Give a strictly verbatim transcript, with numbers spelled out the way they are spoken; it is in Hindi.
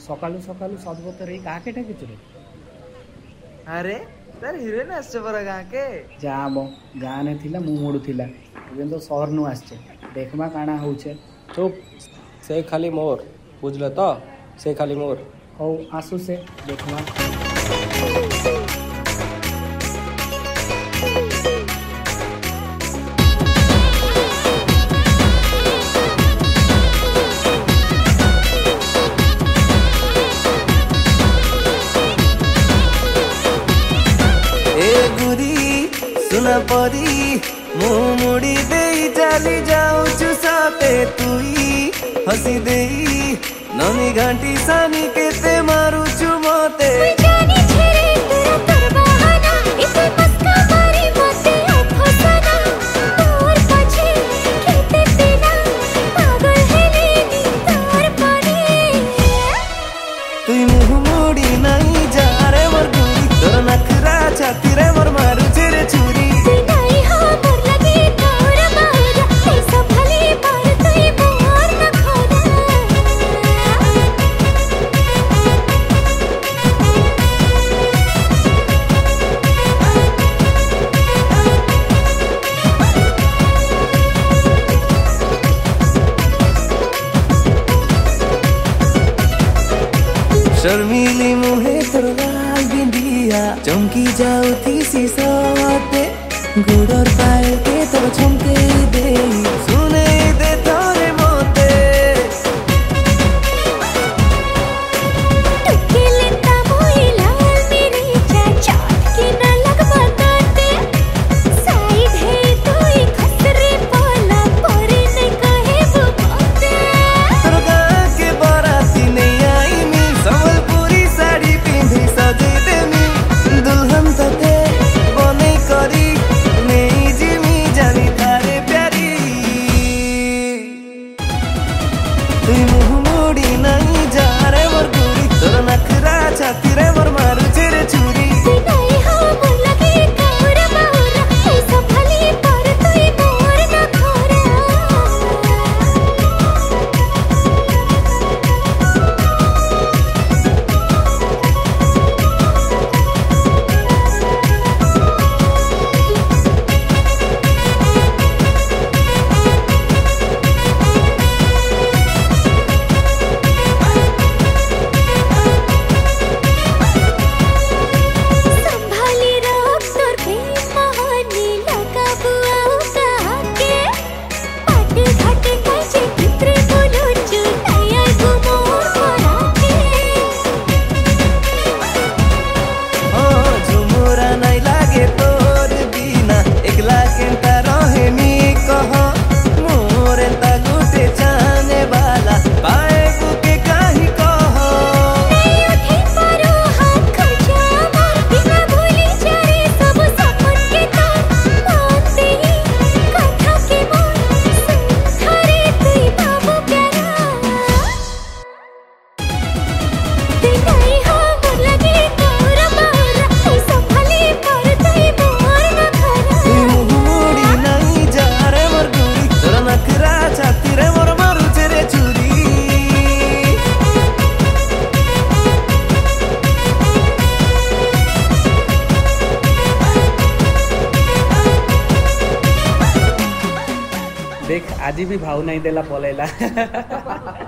सकालू सकालू सदबतर काके डाकिचु रे? अरे तार हिरोइन आसছে परा गाँ के जा मो गाँ ने थिला मु मुडू थिला एबे तो शहर नु आसছে देखमा काना होउछे। चुप से खाली मोर बुझल तो से खाली मोर हौ आसु से देखमा। सुना परी मु मुड़ी दे चली जाऊचु साथे तुई हसी दे नमी घंटी सानी केते मारुचु मते तुई मुह मुड़ी नहीं जा रे मोर गुरी तोर नखरा छाती रे मोर मारू चिरे छुरी शर्मीली मुहे तोर लाल बिंदिया चमकी जाऊ थी सीसाते गुड़र पायल के तोर चमके दे सुने दे तोरे मोते टुकेले तमोई लाल मेरे चाचा के न लग बताते साइड है तोई खतरे पाला परे न कहे वो बाते तोर गाँ के बाराती नहीं आई मी संबलपुरी साड़ी पिंधी सजे देमी दुल्हन तते बने करी नहीं जिमी जानी थारे प्यारी तुई मुह मुड़ी नहीं जा रे मोर गुरी तोर नखरा छाती रे मोर मारू चिरे छुरी नहीं हो मोर लगे कौर बहुरा ऐसा भली पर तुई मोर न खोरा। संभाली रख तोर प्रेम महानी लगा बुआ के पाटे घाटे काचे भितरे बोलुचु नया गुमोर परा के ओ झुमुरा नहीं लागे तोर बिना एकला केंटा रहे मी कह मोर एंता गुटे जाने वाला पाए गुके काहे कह नहीं उठे पारो हाथ खर्चा मोर बिना भूली जाए सब सपन के तो मानते ही कथा के मोर संथारे तुई बाबू प्यारा तुई नहीं हो मोर लगे कौर बहुरा ऐसा भली पर तुई मोर न तुई खोरा। मुह मुड़ी नहीं जा रे मोर गुरी तोर नखरा छाती रे मोर मारू चिरे छुरी देख आज भी भाव नहीं देला पलेला।